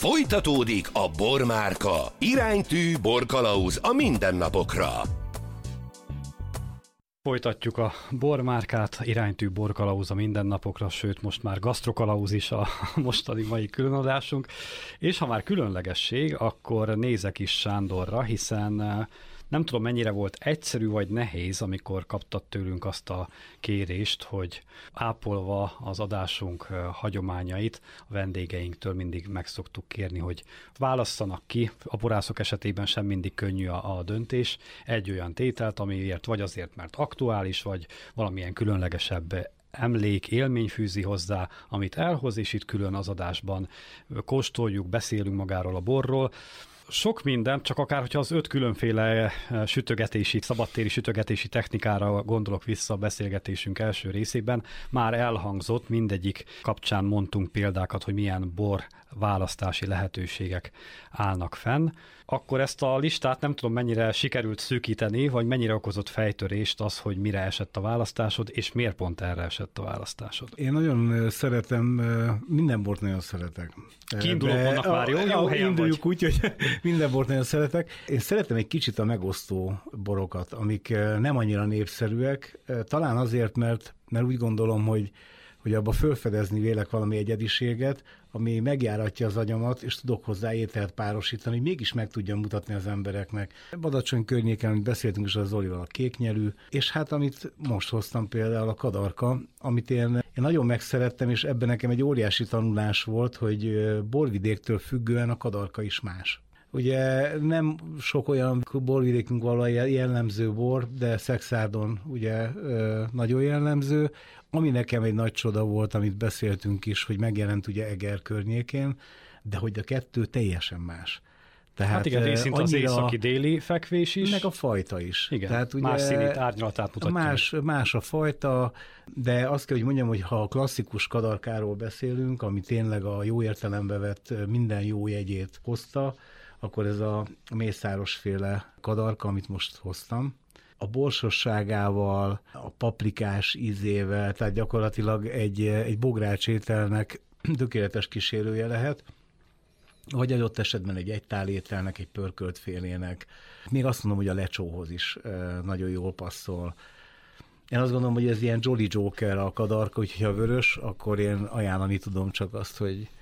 Folytatódik a Bormárka. Iránytű borkalauz a mindennapokra. Folytatjuk a bormárkát, iránytű borkalauz a mindennapokra, sőt most már gasztrokalauz is a mostani mai különadásunk. És ha már különlegesség, akkor nézek is Sándorra, hiszen nem tudom, mennyire volt egyszerű vagy nehéz, amikor kaptad tőlünk azt a kérést, hogy ápolva az adásunk hagyományait a vendégeinktől mindig meg szoktuk kérni, hogy válasszanak ki. A borászok esetében sem mindig könnyű a döntés. Egy olyan tételt, amiért vagy azért, mert aktuális, vagy valamilyen különlegesebb emlék, élmény fűzi hozzá, amit elhoz, és itt külön az adásban kóstoljuk, beszélünk magáról a borról. Sok minden, csak akár, hogyha az 5 különféle szabadtéri sütögetési technikára gondolok vissza a beszélgetésünk első részében, már elhangzott, mindegyik kapcsán mondtunk példákat, hogy milyen bor választási lehetőségek állnak fenn. Akkor ezt a listát nem tudom, mennyire sikerült szűkíteni, vagy mennyire okozott fejtörést az, hogy mire esett a választásod, és miért pont erre esett a választásod? Én nagyon szeretem, minden bort nagyon szeretek. Kiinduló pontnak már jó helyen induljunk úgy, hogy minden bort nagyon szeretek. Én szeretem egy kicsit a megosztó borokat, amik nem annyira népszerűek, talán azért, mert úgy gondolom, hogy abba fölfedezni vélek valami egyediséget, ami megjáratja az agyamat, és tudok hozzá ételt párosítani, hogy mégis meg tudjam mutatni az embereknek. Badacsony környéken, amit beszéltünk is az Zolival, a kéknyelű, és hát amit most hoztam például a kadarka, amit én nagyon megszerettem, és ebben nekem egy óriási tanulás volt, hogy borvidéktől függően a kadarka is más. Ugye nem sok olyan borvidékünk való jellemző bor, de Szexárdon ugye nagyon jellemző. Ami nekem egy nagy csoda volt, amit beszéltünk is, hogy megjelent ugye Eger környékén, de hogy a kettő teljesen más. Tehát hát igen, részint az északi-déli fekvés is. Meg a fajta is. Igen, tehát ugye más színét, árnyalatát mutatja. Más a fajta, de azt kell, hogy mondjam, hogy ha a klasszikus kadarkáról beszélünk, ami tényleg a jó értelembe vett minden jó jegyét hozta, akkor ez a mészárosféle kadarka, amit most hoztam. A borsosságával, a paprikás ízével, tehát gyakorlatilag egy bogrács ételnek tökéletes kísérője lehet, vagy adott esetben egy egytál ételnek, egy pörkölt félének. Még azt mondom, hogy a lecsóhoz is nagyon jól passzol. Én azt gondolom, hogy ez ilyen Jolly Joker a kadarka, úgyhogy ha vörös, akkor én ajánlani tudom csak azt,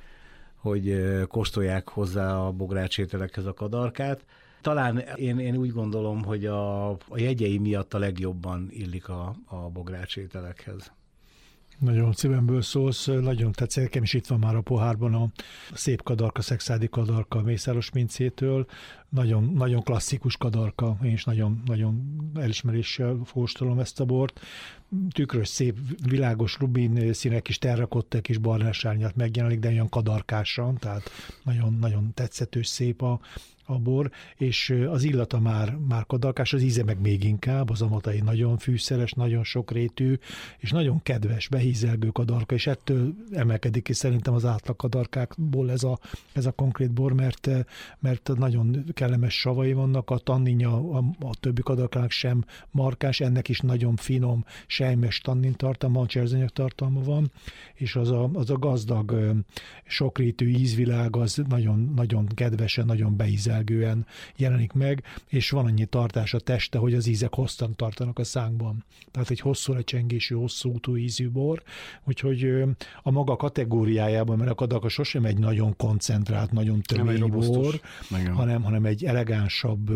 hogy kóstolják hozzá a bográcsételekhez a kadarkát. Talán én úgy gondolom, hogy a jegyei miatt a legjobban illik a bográcsételekhez. Nagyon szívemből szólsz, nagyon tetszik, nekem is itt van már a pohárban a szép kadarka, szexádi kadarka Mészáros Mincétől, nagyon, nagyon klasszikus kadarka, én is nagyon, nagyon elismeréssel kóstolom ezt a bort. Tükrös, szép, világos rubin színek is, terrakottek is, barnás árnyalat megjelenik, de olyan kadarkásan, tehát nagyon, nagyon tetszetős, szép a bor, és az illata már kadarkás, az íze meg még inkább, az amatai nagyon fűszeres, nagyon sokrétű, és nagyon kedves, behízelgő kadarka, és ettől emelkedik ki szerintem az átlag kadarkákból ez a konkrét bor, mert nagyon kellemes savai vannak, a tanninja a többi kadarkának sem markáns, ennek is nagyon finom, sejmes tannin tartalma, cserzanyag tartalma van, és az a gazdag, sokrétű ízvilág az nagyon, nagyon kedvesen, nagyon beízelgően jelenik meg, és van annyi tartás a teste, hogy az ízek hosszan tartanak a szánkban. Tehát egy hosszú lecsengésű, hosszú útú ízű bor, úgyhogy a maga kategóriájában, mert a kadarka sosem egy nagyon koncentrált, nagyon tömény bor, hanem egy elegánsabb,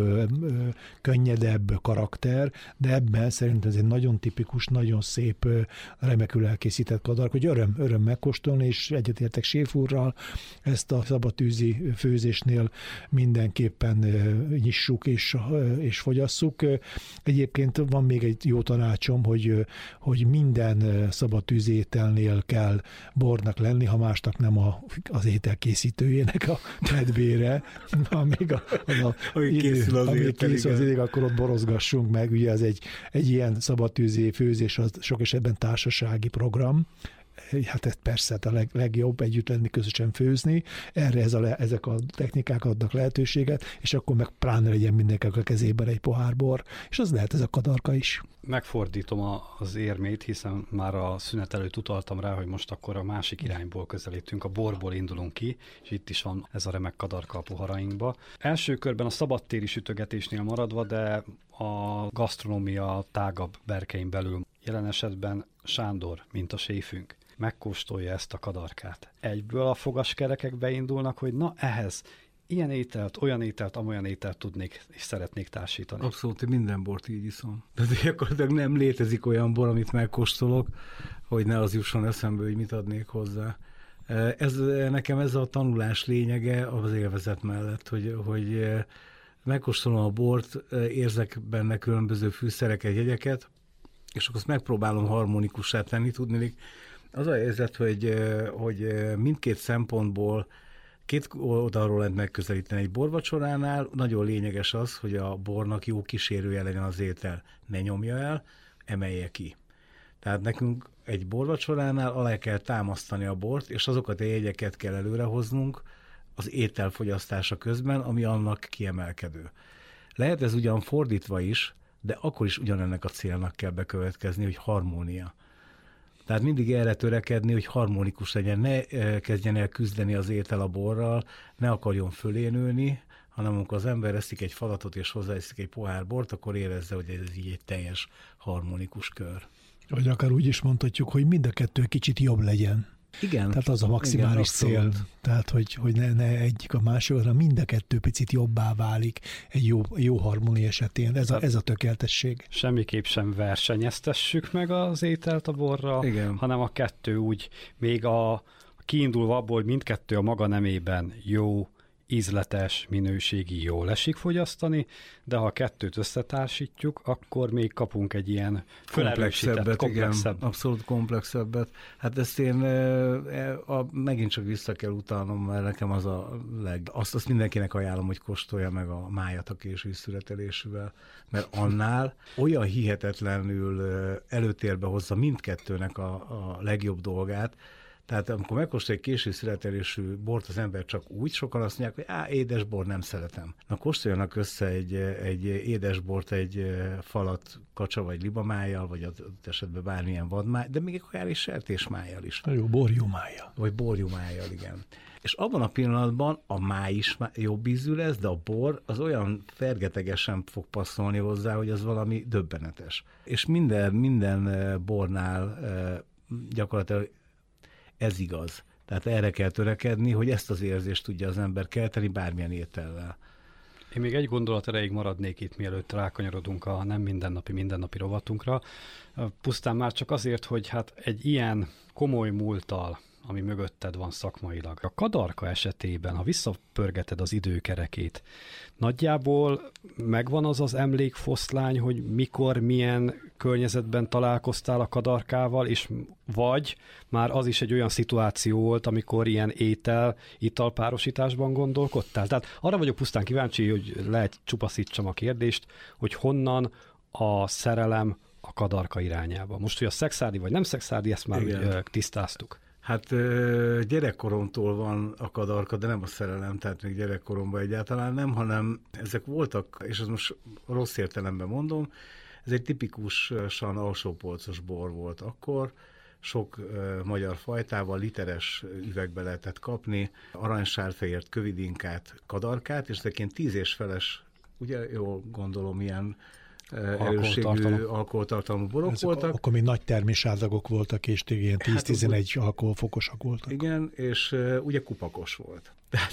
könnyedebb karakter, de ebben szerintem ez egy nagyon tipikus, nagyon szép, remekül elkészített kadarka, hogy öröm megkóstolni, és egyetértek Séf úrral, ezt a szabadtűzi főzésnél mindenképpen nyissuk és fogyasszuk. Egyébként van még egy jó tanácsom, hogy minden szabadtűzi ételnél kell bornak lenni, ha másnak nem az étel készítőjének a kedvére, amíg készül az étel, akkor ott borozgassunk meg. Ugye ez egy ilyen szabadtűzi főzés, az sok esetben társasági program, Hát ez persze a legjobb együtt lenni, közösen főzni, erre ezek a technikák adnak lehetőséget, és akkor meg pláne legyen mindenkinek a kezében egy pohár bor, és az lehet ez a kadarka is. Megfordítom az érmét, hiszen már a szünet előtt utaltam rá, hogy most akkor a másik irányból közelítünk, a borból indulunk ki, és itt is van ez a remek kadarka a poharainkba. Első körben a szabadtéri sütögetésnél maradva, de a gasztronómia tágabb berkein belül, jelen esetben Sándor, mint a séfünk, megkóstolja ezt a kadarkát. Egyből a fogaskerekek beindulnak, hogy na ehhez ilyen ételt, olyan ételt, amolyan ételt tudnék és szeretnék társítani. Abszolút, minden bort így iszom. De gyakorlatilag nem létezik olyan bor, amit megkóstolok, hogy ne az jusson eszembe, hogy mit adnék hozzá. Nekem ez a tanulás lényege az élvezet mellett, hogy megkóstolom a bort, érzek benne különböző fűszereket, jegyeket, és akkor azt megpróbálom harmonikussá tenni. Tudni, az a helyzet, hogy mindkét szempontból két oldalról lehet megközelíteni. Egy borvacsoránál nagyon lényeges az, hogy a bornak jó kísérője legyen az étel. Ne nyomja el, emelje ki. Tehát nekünk egy borvacsoránál alá kell támasztani a bort, és azokat a jegyeket kell előrehoznunk az étel fogyasztása közben, ami annak kiemelkedő. Lehet ez ugyan fordítva is, de akkor is ugyanennek a célnak kell bekövetkezni, hogy harmónia. Tehát mindig erre törekedni, hogy harmonikus legyen, ne kezdjen el küzdeni az étel a borral, ne akarjon fölénülni, hanem amikor az ember eszik egy falatot és hozzáeszik egy pohár bort, akkor érezze, hogy ez így egy teljes harmonikus kör. Vagy akár úgy is mondhatjuk, hogy mind a kettő kicsit jobb legyen. Igen. Tehát az a maximális cél. Tehát, hogy ne egyik a másik, hanem mind a kettő picit jobbá válik egy jó harmónia esetén. Ez a tökéletesség. Semmiképp sem versenyeztessük meg az ételt a borral, igen, hanem a kettő úgy, még kiindulva abból, hogy mindkettő a maga nemében jó, ízletes, minőségi, jól esik fogyasztani, de ha a kettőt összetársítjuk, akkor még kapunk egy ilyen komplexebbet. Igen, abszolút komplexebbet. Hát ezt én megint csak vissza kell utalnom, mert nekem az azt mindenkinek ajánlom, hogy kóstolja meg a májat a késői szüretelésűvel, mert annál olyan hihetetlenül előtérbe hozza mindkettőnek a legjobb dolgát. Tehát amikor megkóstolja egy késő születelésű bort az ember csak úgy, sokan azt mondják, hogy édes bor, nem szeretem. Na kóstoljanak össze egy édes bort egy falat kacsa vagy libamájjal, vagy az esetben bármilyen vadmáj, de még akár is sertésmájjal is. Jó, borjumájjal. Vagy borjumájjal, igen. És abban a pillanatban a máj is jobb ízű lesz, de a bor az olyan fergetegesen fog passzolni hozzá, hogy az valami döbbenetes. És minden bornál gyakorlatilag ez igaz. Tehát erre kell törekedni, hogy ezt az érzést tudja az ember kelteni bármilyen étellel. Én még egy gondolat erejéig maradnék itt, mielőtt rákanyarodunk a nem mindennapi rovatunkra. Pusztán már csak azért, hogy hát egy ilyen komoly múlttal, ami mögötted van szakmailag. A kadarka esetében, ha visszapörgeted az időkerekét, nagyjából megvan az emlékfoszlány, hogy mikor, milyen környezetben találkoztál a kadarkával, és vagy már az is egy olyan szituáció volt, amikor ilyen italpárosításban gondolkodtál. Tehát arra vagyok pusztán kíváncsi, hogy lehet csupaszítsam a kérdést, hogy honnan a szerelem a kadarka irányába. Most, hogy a szexárdi vagy nem szexárdi, ezt már tisztáztuk. Hát gyerekkoromtól van a kadarka, de nem a szerelem, tehát még gyerekkoromban egyáltalán nem, hanem ezek voltak, és ez most rossz értelemben mondom, ez egy tipikusan alsópolcos bor volt akkor, sok magyar fajtával literes üvegbe lehetett kapni, aranysárfehért, kövidinkát, kadarkát, és ezekként 10 és feles, ugye jól gondolom, ilyen erősségű alkoholtartalmú borok voltak. Akkor még nagy termésállagok voltak, és ilyen 10-11 alkoholfokosak voltak. Igen, és ugye kupakos volt.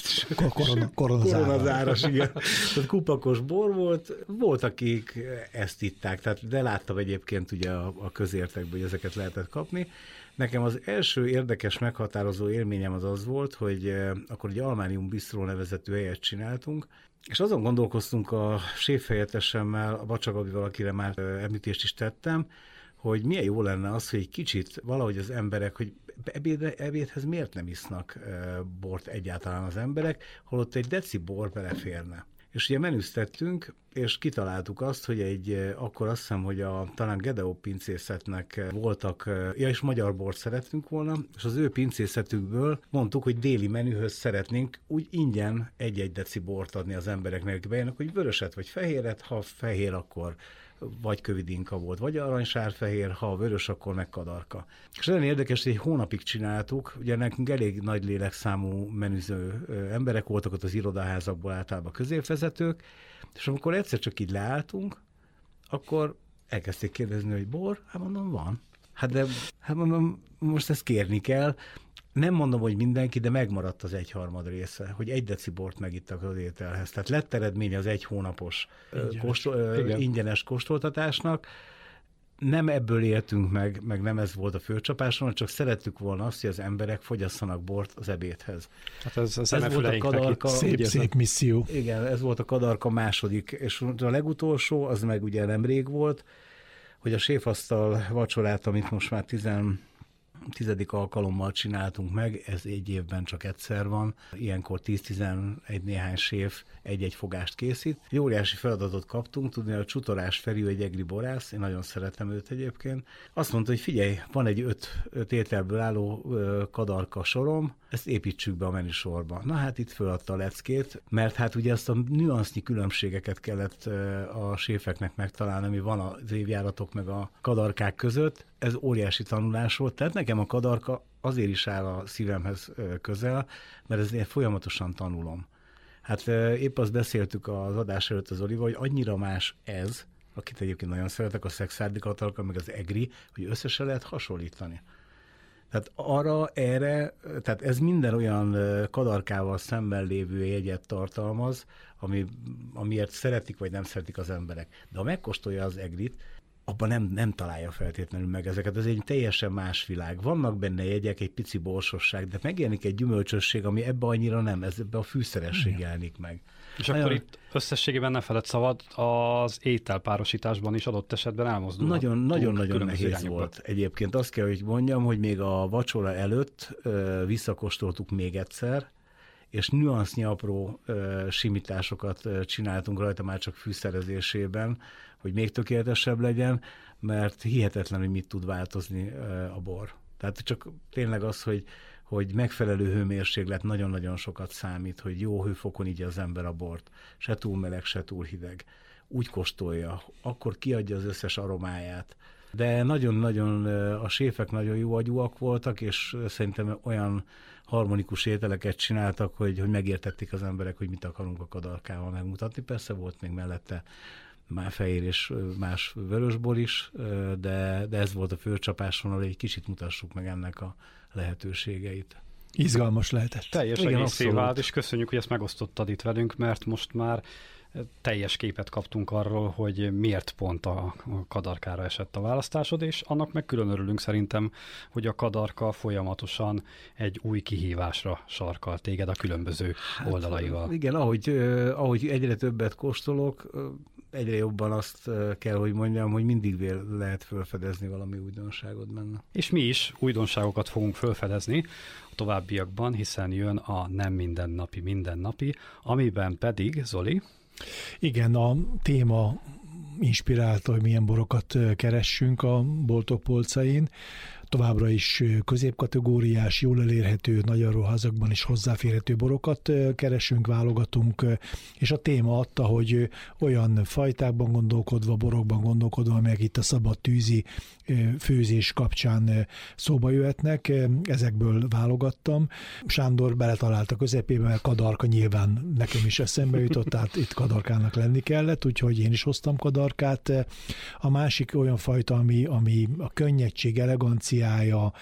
Koronazáras, igen. Tehát kupakos bor volt, akik ezt itták, de láttam egyébként ugye a közértekben, hogy ezeket lehetett kapni. Nekem az első érdekes, meghatározó élményem az volt, hogy akkor egy Almánium Bistró nevezetű helyet csináltunk, és azon gondolkoztunk a séfhelyettesemmel, a Bacsa Gabival, akire már említést is tettem, hogy milyen jó lenne az, hogy egy kicsit valahogy az emberek, hogy ebédhez miért nem isznak bort egyáltalán az emberek, holott egy deci bor beleférne. És ugye menüztettünk, és kitaláltuk azt, hogy akkor azt hiszem, hogy talán Gedeó pincészetnek voltak, és magyar bort szerettünk volna, és az ő pincészetükből mondtuk, hogy déli menühöz szeretnénk úgy ingyen 1-1 deci bort adni az embereknek, bejönnek, hogy vöröset vagy fehéret, ha fehér, akkor vagy kövidinka volt, vagy aranysárfehér, ha vörös, akkor meg kadarka. És nagyon érdekes, hogy egy hónapig csináltuk, ugye nekünk elég nagy lélekszámú menüző emberek voltak ott az irodaházakból, általában középvezetők, és amikor egyszer csak így leálltunk, akkor elkezdték kérdezni, hogy bor? Hát mondom, van. Hát mondom, most ezt kérni kell. Nem mondom, hogy mindenki, de megmaradt az 1/3 része, hogy 1 deci bort megittak az ételhez. Tehát lett eredmény az 1 hónapos ingyenes kóstoltatásnak. Nem ebből éltünk meg nem ez volt a főcsapáson, csak szerettük volna azt, hogy az emberek fogyasszanak bort az ebédhez. Hát ez volt a kadarka, szép misszió. Igen, ez volt a kadarka második, és a legutolsó, az meg ugye nemrég volt, hogy a séfasztal vacsorát, amit most már 10. alkalommal csináltunk meg, ez egy évben csak egyszer van. Ilyenkor 10-11 néhány séf egy-egy fogást készít. Egy óriási feladatot kaptunk, tudni, a Csutorás Feri, egy egri borász, én nagyon szeretem őt egyébként. Azt mondta, hogy figyelj, van egy 5 ételből álló kadarka sorom, ezt építsük be a menüsorba. Na hát itt föladta a leckét, mert hát ugye azt a nüansznyi különbségeket kellett a séfeknek megtalálni, ami van az évjáratok meg a kadarkák között. Ez óriási tanulás volt, tehát nekem a kadarka azért is áll a szívemhez közel, mert ezt én folyamatosan tanulom. Hát épp azt beszéltük az adás előtt az Olival, hogy annyira más ez, akit egyébként nagyon szeretek, a szekszárdi kadarka, meg az egri, hogy összesen lehet hasonlítani. Tehát erre, tehát ez minden olyan kadarkával szemben lévő jegyet tartalmaz, amiért szeretik vagy nem szeretik az emberek. De ha megkóstolja az egrit, abban nem találja feltétlenül meg ezeket. Ez egy teljesen más világ. Vannak benne jegyek, egy pici borsosság, de megjelenik egy gyümölcsösség, ami ebbe annyira nem, ebbe a fűszeresség jelenik meg. És akkor itt összességében ne feled szabad, az ételpárosításban is adott esetben elmozdul. Nagyon nehéz volt. Egyébként azt kell, hogy mondjam, hogy még a vacsora előtt visszakóstoltuk még egyszer, és nüansznyi apró simításokat csináltunk rajta már csak fűszerezésében, hogy még tökéletesebb legyen, mert hihetetlen, hogy mit tud változni a bor. Tehát csak tényleg az, hogy megfelelő hőmérséklet nagyon-nagyon sokat számít, hogy jó hőfokon igye az ember a bort. Se túl meleg, se túl hideg. Úgy kóstolja, akkor kiadja az összes aromáját. De nagyon-nagyon a séfek nagyon jó agyúak voltak, és szerintem olyan harmonikus ételeket csináltak, hogy megértették az emberek, hogy mit akarunk a kadarkával megmutatni. Persze volt még mellette már fehér és más vörösbor is, de ez volt a főcsapáson, hogy egy kicsit mutassuk meg ennek a lehetőségeit. Izgalmas lehetett. Teljes egészé vált, és köszönjük, hogy ezt megosztottad itt velünk, mert most már teljes képet kaptunk arról, hogy miért pont a kadarkára esett a választásod, és annak meg külön örülünk szerintem, hogy a kadarka folyamatosan egy új kihívásra sarkal téged a különböző oldalaival. Igen, ahogy egyre többet kóstolok, egyre jobban azt kell, hogy mondjam, hogy mindig lehet felfedezni valami újdonságot benne. És mi is újdonságokat fogunk felfedezni a továbbiakban, hiszen jön a Nem mindennapi, amiben pedig, Zoli? Igen, a téma inspirálta, hogy milyen borokat keressünk a boltok polcain. Továbbra is középkategóriás, jól elérhető, nagy áruházakban is hozzáférhető borokat keresünk, válogatunk, és a téma adta, hogy olyan fajtákban gondolkodva, borokban gondolkodva, amelyek itt a szabad tűzi főzés kapcsán szóba jöhetnek, ezekből válogattam. Sándor beletalált a közepébe, mert kadarka nyilván nekem is eszembe jutott, tehát itt kadarkának lenni kellett, úgyhogy én is hoztam kadarkát. A másik olyan fajta, ami a könnyedség, eleganciája,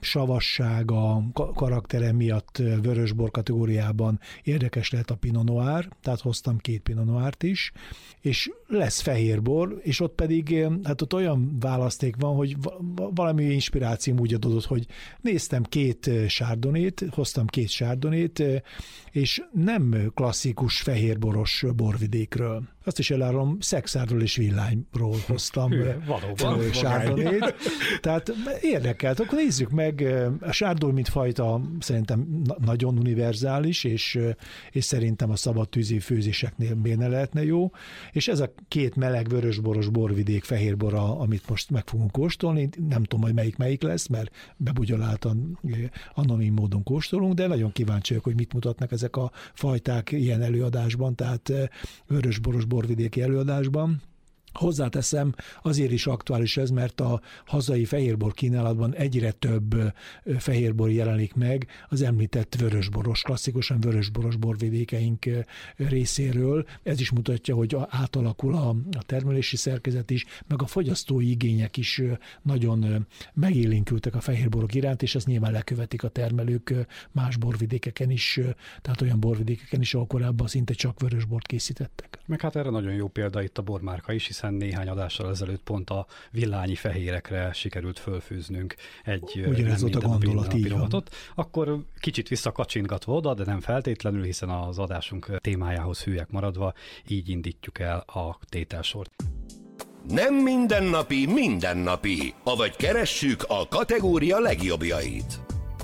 savassága, karaktere miatt vörösbor kategóriában érdekes lehet a Pinot Noir, tehát hoztam 2 Pinot Noirt is, és lesz fehérbor, és ott pedig, hát ott olyan választék van, hogy valami inspirációm úgy adódott, hogy néztem 2 sárdonét, hoztam 2 sárdonét, és nem klasszikus fehérboros borvidékről. Azt is elárulom, szexárról és villányról hoztam sárdonét. Tehát érdekelt, akkor nézzük meg. A sárdon, mint fajta, szerintem nagyon univerzális, és szerintem a szabad tűzi főzéseknél miért ne lehetne jó. És ez a két meleg vörösboros borvidék fehérbora, amit most meg fogunk kóstolni, nem tudom, hogy melyik lesz, mert bebugyoláltan anonim módon kóstolunk, de nagyon kíváncsi vagyok, hogy mit mutatnak ezek a fajták ilyen előadásban, tehát vörösboros borvidéki előadásban. Hozzáteszem, azért is aktuális ez, mert a hazai fehérbor kínálatban egyre több fehérbor jelenik meg az említett vörösboros, klasszikusan vörösboros borvidékeink részéről. Ez is mutatja, hogy átalakul a termelési szerkezet is, meg a fogyasztói igények is nagyon megélénkültek a fehérborok iránt, és ezt nyilván lekövetik a termelők más borvidékeken is, tehát olyan borvidékeken is, ahol korábban szinte csak vörösbort készítettek. Meg hát erre nagyon jó példa itt a bormárka is, hiszen néhány adással ezelőtt pont a villányi fehérekre sikerült fölfűznünk egy ugyanez ott a gondolat, így van. Akkor kicsit visszakacsingatva oda, de nem feltétlenül, hiszen az adásunk témájához hűek maradva, így indítjuk el a tételsort. Nem mindennapi, avagy keressük a kategória legjobbjait.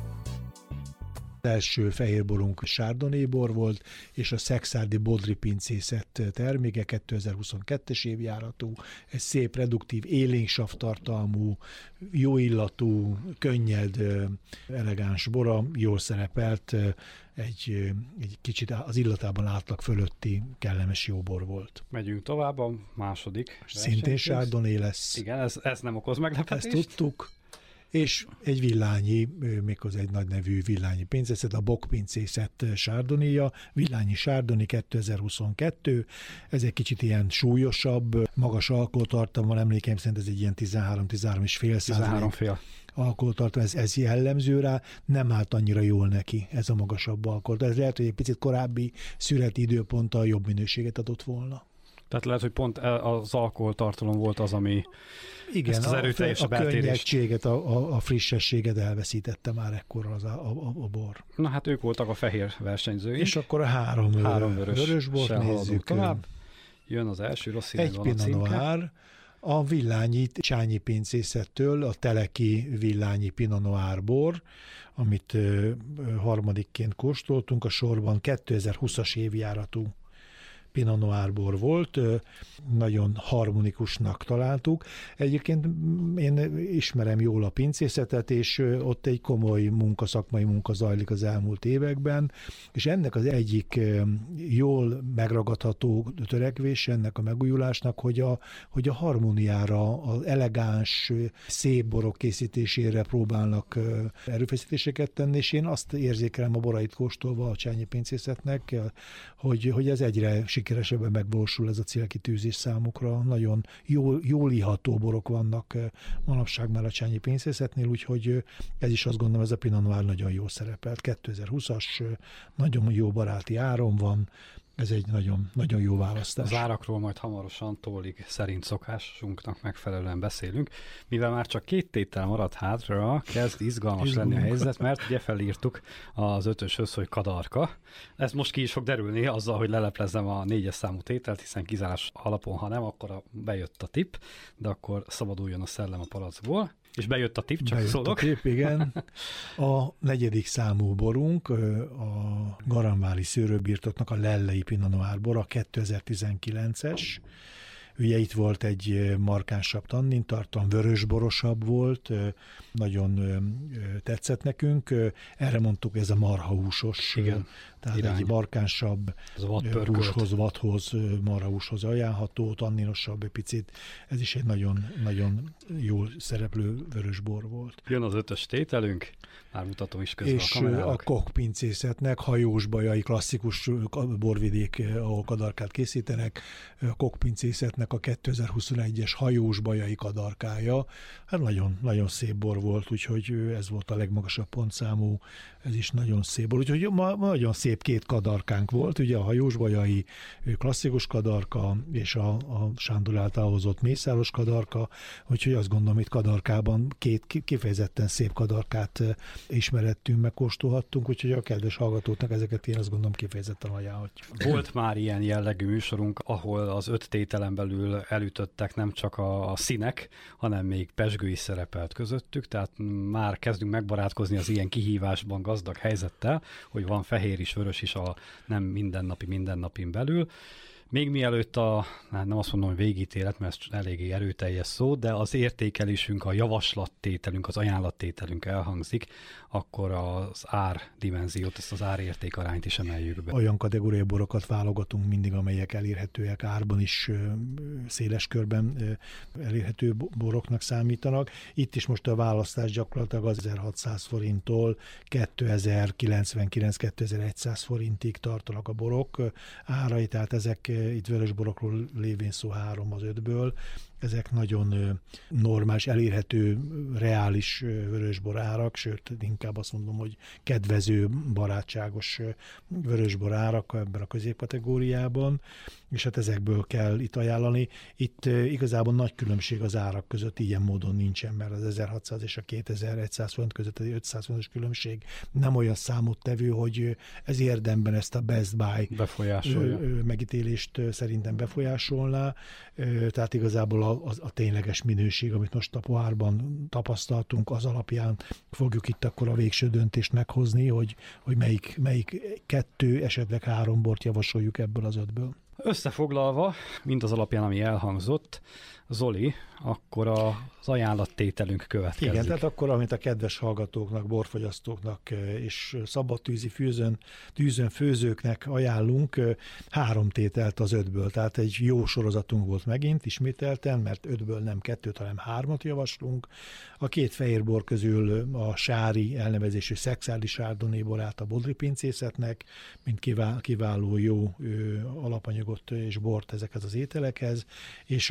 Az első fehérborunk Chardonnay bor volt, és a Szekszárdi Bodri pincészet terméke, 2022-es évjáratú, egy szép, reduktív, élénk savtartalmú, jó illatú, könnyed, elegáns bora, jól szerepelt, egy kicsit az illatában átlag fölötti kellemes jó bor volt. Megyünk tovább, a második. Szintén Chardonnay lesz. Igen, ez nem okoz meglepetést. Ezt tudtuk. És egy villányi, méghozzá egy nagy nevű villányi pincészet, a Bock pincészet Chardonnay-ja, villányi Chardonnay 2022, ez egy kicsit ilyen súlyosabb, magas alkoholtartalommal, emlékeim szerint ez egy ilyen 13-13,5% alkoholtartalom, ez jellemző rá, nem állt annyira jól neki ez a magasabb alkohol. Ez lehet, hogy egy picit korábbi szüreti időponttal jobb minőséget adott volna. Tehát lehet, hogy pont az alkoholtartalom volt az, ami igen, ezt az erőteljesebb eltérést. A könnyedséget, a frissességet elveszítette már ekkor a bor. Na hát ők voltak a fehér versenyzői. És akkor a három vörös bort nézzük. Tovább. Jön az első, rossz színű van a címke. Egy Pinot Noir, a villányi Csányi pincészettől a Teleki villányi Pinot Noir bor, amit harmadikként kóstoltunk a sorban, 2020-as évjáratú Pinot Noir bor volt, nagyon harmonikusnak találtuk. Egyébként én ismerem jól a pincészetet, és ott egy komoly szakmai munka zajlik az elmúlt években, és ennek az egyik jól megragadható törekvés ennek a megújulásnak, hogy a harmóniára, az elegáns, szép borok készítésére próbálnak erőfeszítéseket tenni, és én azt érzékelem a borait kóstolva a Csányi pincészetnek, hogy ez egyre sikeresebben megvalósul ez a célkitűzés számukra. Nagyon jól iható borok vannak manapság már a Csányi pincészetnél, úgyhogy ez is azt gondolom, ez a Pinot Noir nagyon jó szerepelt. 2020-as, nagyon jó baráti áron van, ez egy nagyon, nagyon jó választás. Az árakról majd hamarosan tólig szerint szokásunknak megfelelően beszélünk. Mivel már csak 2 tétel maradt hátra, kezd izgalmas lenni a helyzet, mert ugye felírtuk az 5-öshöz, hogy kadarka. Ez most ki is fog derülni azzal, hogy leleplezem a 4-es számú tételt, hiszen kizárás alapon, ha nem, akkor bejött a tipp, de akkor szabaduljon a szellem a palackból. És bejött a tipp, csak bejött szólok. A tipp, igen. A 4. számú borunk, a Garamváli szőlőbirtoknak a Lellei Pinot Noir bora, 2019-es. Ugye itt volt egy markánsabb tannintartalom, vörösborosabb volt, nagyon tetszett nekünk. Erre mondtuk, ez a marhahúsos, tehát irány. Egy markánsabb húshoz, vadhoz, marhahúshoz ajánlható, tanninosabb egy picit. Ez is egy nagyon, nagyon jól szereplő vörösbor volt. Jön az 5-ös tételünk, már mutatom is közben és a kamerának. A Koch pincészetnek hajósbajai klasszikus borvidék, ahol kadarkát készítenek, a Koch pincészetnek Székelynek a 2021-es hajós bajai kadarkája. Hát nagyon, nagyon szép bor volt, úgyhogy ez volt a legmagasabb pontszámú, ez is nagyon szép bor. Úgyhogy ma nagyon szép két kadarkánk volt, ugye a hajós bajai klasszikus kadarka, és a Sándor által hozott mészáros kadarka, úgyhogy azt gondolom, itt kadarkában két kifejezetten szép kadarkát ismerettünk, megkóstolhattunk, úgyhogy a kedves hallgatóknak ezeket én azt gondolom kifejezetten ajánlhatjuk. Volt már ilyen jellegű műsorunk, ahol az 5 tételen belül elütöttek nem csak a színek, hanem még pezsgő is szerepelt közöttük, tehát már kezdünk megbarátkozni az ilyen kihívásban gazdag helyzettel, hogy van fehér is, vörös is a nem mindennapin belül. Még mielőtt nem azt mondom, hogy végítélet, mert ez eléggé erőteljes szó, de az értékelésünk, a javaslattételünk, az ajánlattételünk elhangzik, akkor az árdimenziót, ezt az árértékarányt is emeljük be. Olyan kategóriai borokat válogatunk mindig, amelyek elérhetőek árban is, széles körben elérhető boroknak számítanak. Itt is most a választás gyakorlatilag az 1600 forinttól 2099-2100 forintig tartanak a borok árai, tehát ezek itt vörösborokról lévén szó 3 az 5-ből, ezek nagyon normális, elérhető, reális vörösbor árak, sőt, inkább azt mondom, hogy kedvező, barátságos vörösbor árak ebben a középkategóriában, és hát ezekből kell itt ajánlani. Itt igazából nagy különbség az árak között ilyen módon nincsen, mert az 1600 és a 2100 forint között egy 500 forintos különbség nem olyan számottevő, hogy ez érdemben ezt a Best Buy megítélést szerintem befolyásolná. Tehát igazából a tényleges minőség, amit most a pohárban tapasztaltunk, az alapján fogjuk itt akkor a végső döntést meghozni, hogy melyik 2, esetleg 3 bort javasoljuk ebből az 5-ből. Összefoglalva, mindaz alapján, ami elhangzott, Zoli, akkor az ajánlattételünk következik. Igen, tehát akkor, amit a kedves hallgatóknak, borfogyasztóknak és szabadtűzi tűzön főzőknek ajánlunk, 3 tételt az 5-ből. Tehát egy jó sorozatunk volt megint, ismételten, mert 5-ből nem 2-t, hanem 3-at javaslunk. A 2 fehér bor közül a sári elnevezésű szexális sárdonné borát a Bodri pincészetnek, mint kiváló jó alapanyagot és bort ezekhez az ételekhez, és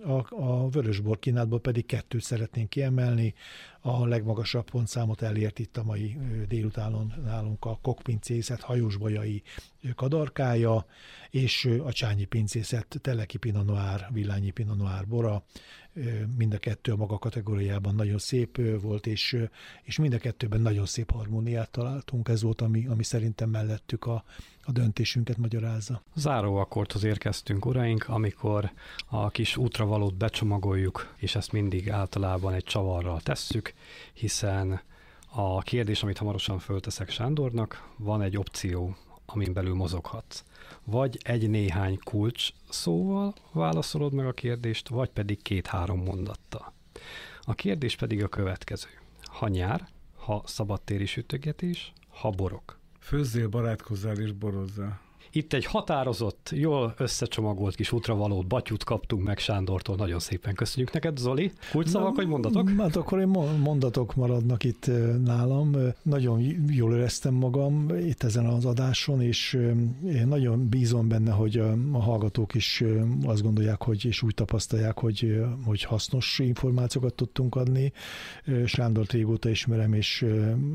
a vörösbor kínálatból pedig 2 szeretnénk kiemelni. A legmagasabb pontszámot elért itt a mai délutánon nálunk a Kokpincészet hajósbajai kadarkája, és a Csányi pincészet Teleki Pinot Noir, Villányi Pinot Noir bora. Mind a 2 a maga kategóriában nagyon szép volt, és mind a 2-ben nagyon szép harmóniát találtunk. Ez volt, ami szerintem mellettük a döntésünket magyarázza. Záróakkordhoz érkeztünk, uraink, amikor a kis útravalót becsomagoljuk, és ezt mindig általában egy csavarral tesszük, hiszen a kérdés, amit hamarosan fölteszek Sándornak, van egy opció, amin belül mozoghatsz. Vagy egy-néhány kulcs szóval válaszolod meg a kérdést, vagy pedig 2-3 mondattal. A kérdés pedig a következő. Ha nyár, ha szabadtéri sütögetés, ha borok. Főzzél, barátkozzál és borozzál. Itt egy határozott, jól összecsomagolt kis útravalót, batyút kaptunk meg Sándortól. Nagyon szépen köszönjük neked, Zoli. Kulcsszavak vagy mondatok? Hát akkor én mondatok maradnak itt nálam. Nagyon jól éreztem magam itt ezen az adáson, és én nagyon bízom benne, hogy a hallgatók is azt gondolják, és úgy tapasztalják, hogy hasznos információkat tudtunk adni. Sándort régóta ismerem, és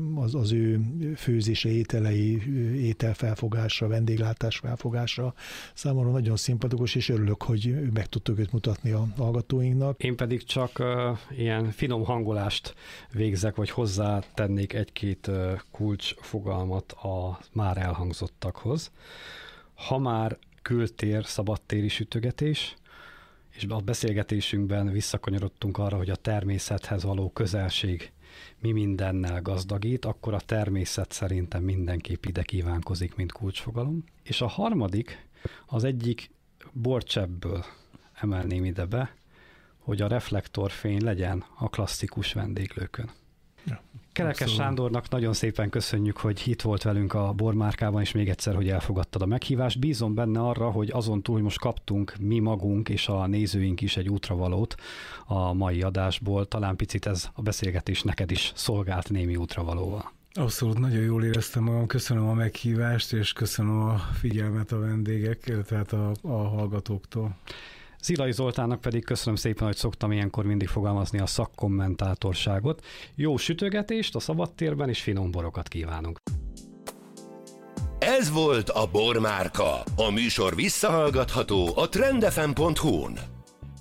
az ő főzése, ételei, ételfelfogása, vendéglátás felfogásra számomra nagyon szimpatikus, és örülök, hogy meg tudtuk őt mutatni a hallgatóinknak. Én pedig csak ilyen finom hangolást végzek, vagy hozzátennék 1-2 kulcsfogalmat a már elhangzottakhoz. Ha már kültér, szabadtéri sütögetés, és a beszélgetésünkben visszakanyarodtunk arra, hogy a természethez való közelség mi mindennel gazdagít, akkor a természet szerintem mindenképp ide kívánkozik, mint kulcsfogalom. És a harmadik, az egyik borcsebből emelném ide be, hogy a reflektorfény legyen a klasszikus vendéglőkön. Ja, Kerekes Sándornak nagyon szépen köszönjük, hogy itt volt velünk a Bormárkában, és még egyszer, hogy elfogadtad a meghívást. Bízom benne arra, hogy azon túl, hogy most kaptunk mi magunk és a nézőink is egy útravalót a mai adásból, talán picit ez a beszélgetés neked is szolgált némi útravalóval. Abszolút, nagyon jól éreztem magam, köszönöm a meghívást, és köszönöm a figyelmet a vendégek, tehát a hallgatóktól. Zilai Zoltánnak pedig köszönöm szépen, hogy szoktam ilyenkor mindig fogalmazni a szakkommentátorságot. Jó sütögetést a szabadtérben, és finom borokat kívánunk. Ez volt a Bormárka. A műsor visszahallgatható a trendfm.hu-n.